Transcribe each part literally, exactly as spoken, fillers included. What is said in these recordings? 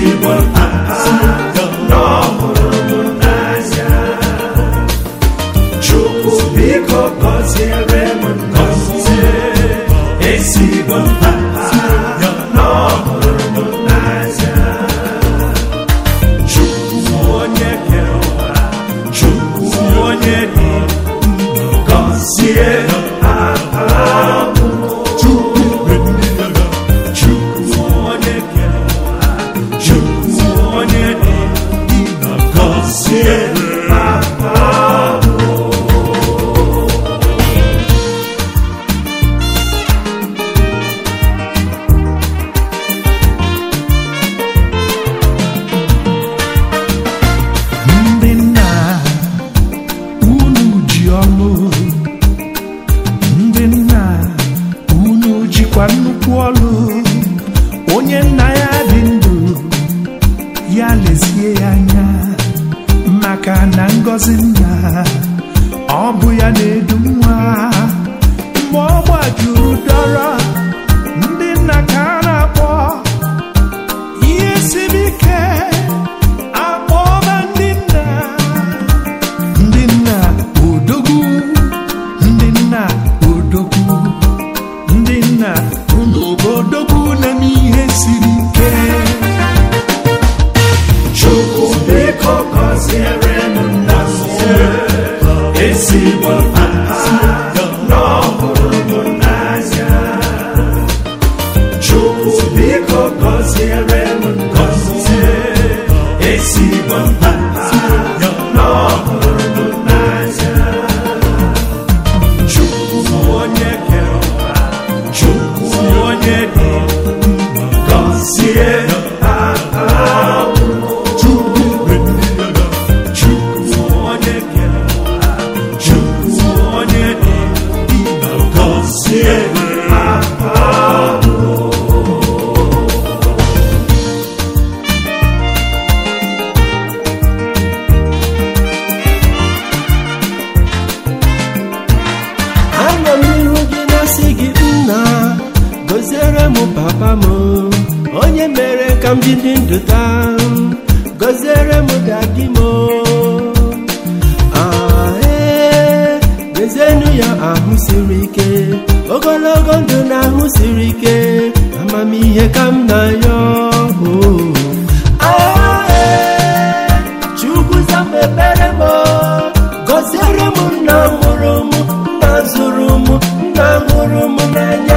ezigbo papa n'ọhụrụ m n'anya. Chukwu biko gọziere m ngọzi, ezigbo papa n'ọhụrụ m n'anya. Chukwu onye kere ụwa, Chukwu onye dị gọzie papa m. Nnukwu ọlụ onye nna ya dị ndụ ya lezie ya anya, maka na ngọzi nna ọ bụ ya na-edu nwa. Mgbe ọ gbajuru dọrọ, ndị nna ka a na-akpọ ihe siri ike akpọba ndị nna. Ndị nna odogwu, ndị nna odogwu, ndị nna odogwu na-eme ihe siri ike. Chukwu biko gọziere m nna m, ezigbo papa n'ọhụrụ m n'anya. Chukwu biko gọziere m ngọzi, ezigbo papa n'ọhụrụ m n'anya. Chukwu onye kere ụwa, Chukwu onye dị gọzie papa m. Chukwu onye kere ụwa, Chukwu onye dị gọzie papa m. Ana m iru gị na-asị gị nna, gọziere m papa m, onye mere ka m dị ndụ taa. Gọziere m dadi m, ee, mezienụ ya ahụ siri ike, ogologo ndụ na ahụ siri ike, amamihe ka m na-ayọ. Chukwu zama ekpere m, gọziere m nna mụrụ m, nna zụrụ m, nna hụrụ m n'anya.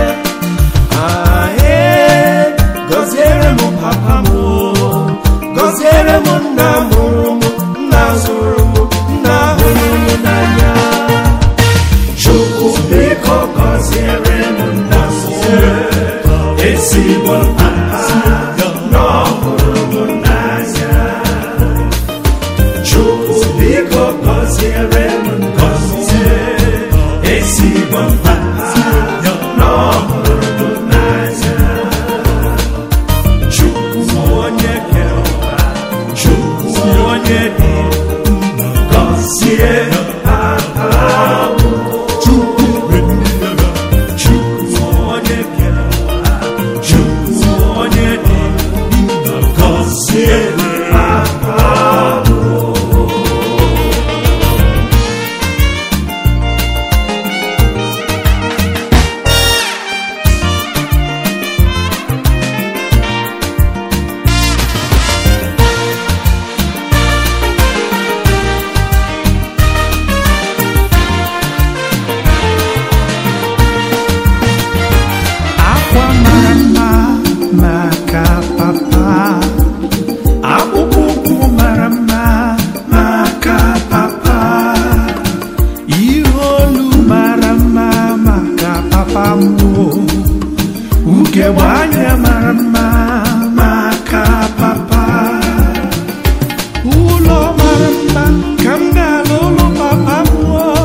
Gọziere m papa m, gọziere m nna mụrụ m, nna zụrụ m, nna hụrụ m n'anya. Chukwu biko gọziere m nna m, ezigbo papa n'ọhụrụ m n'anya. Chukwu biko gọziere m ngọzi, ezigbo papa n'ọhụrụ m n'anya. Chukwu onye kere ụwa, Chukwu onye dị gọzie papa m. Chukwu onye kere ụwa, Chukwu onye dị gọzie papa m. Akwa mara mma maka papa, akpụkpọ ụkwụ mara mma maka papa, ihe olu mara mma maka papa m, ugegbe anya mara mma maka papa, ụlọ mara mma ka m ga-ala ụlọ papa m,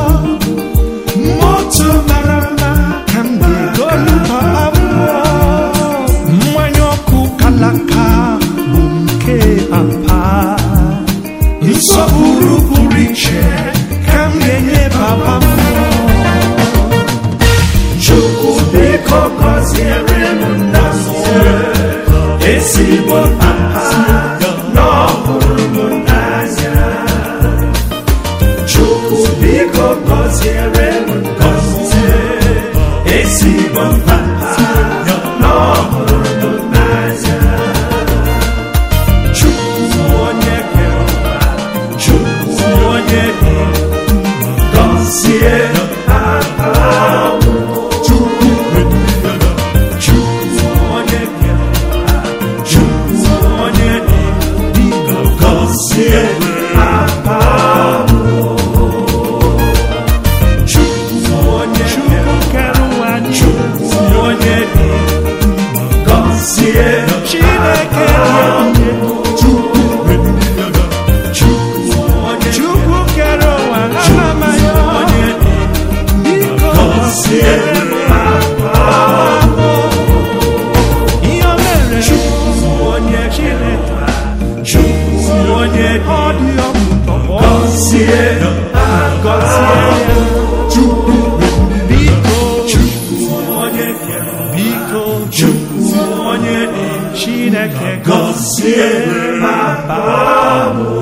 moto mara mma ka m ga-egolu papa m, mmanya ọkụ kalaka bụ nke papa, nsọpụrụ pụrụ iche ka m ga-enye papa m. Chukwu biko gọziere m nna m, ezigbo papa gọzie papa m. Chukwu onye Chukwu kere ụwa niile. Chukwu onye dị mma, gọzie Chineke dị ebube. Chukwu Chukwu onye Chukwu kere ụwa n'amamaya. onye dị Biko gọzie papa m. ihe o mere Chukwu onye Chineke Chukwu onye dị ọ dị ọmụtọ gọzie gọzie ya. Chukwu Biko Chukwu onye kere biko Chukwu onye dị Chineke gọzie papa m.